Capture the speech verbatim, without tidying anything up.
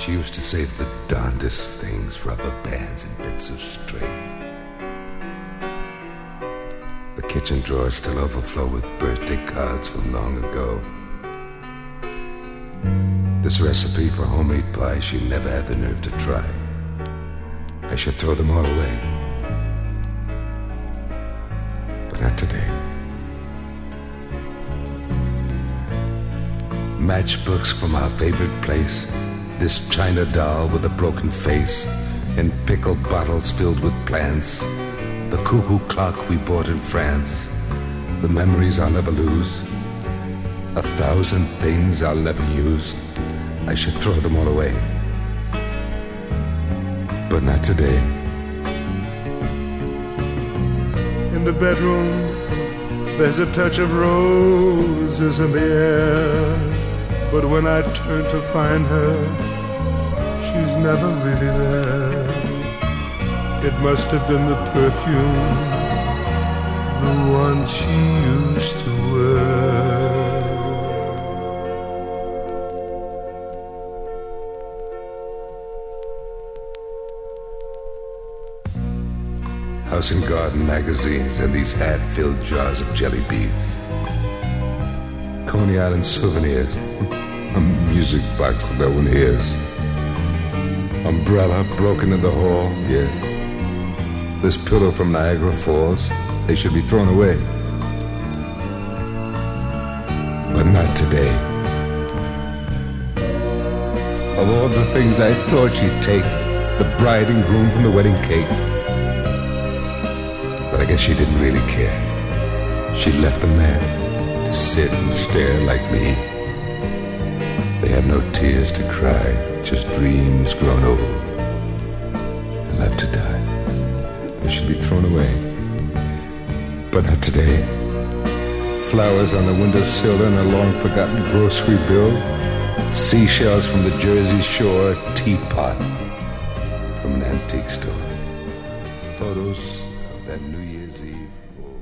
She used to save the darndest things, rubber bands and bits of string. The kitchen drawers still overflow with birthday cards from long ago. This recipe for homemade pie she never had the nerve to try. I should throw them all away, but not today. Matchbooks from our favorite place, this china doll with a broken face, and pickle bottles filled with plants, the cuckoo clock we bought in France, the memories I'll never lose, a thousand things I'll never use. I should throw them all away, but not today. In the bedroom, there's a touch of roses in the air, but when I turn to find her, she's never really there. It must have been the perfume, the one she used to wear. House and Garden magazines and these half-filled jars of jelly beans. Coney Island souvenirs, a music box that no one hears. Umbrella broken in the hall, yes. This pillow from Niagara Falls, they should be thrown away. But not today. Of all the things I thought she'd take, the bride and groom from the wedding cake. But I guess she didn't really care. She left them there to sit and stare like me. They had no tears to cry, just dreams grown old and left to die. They should be thrown away, but not today. Flowers on the windowsill and a long-forgotten grocery bill, seashells from the Jersey Shore, a teapot from an antique store, photos of that New Year's Eve.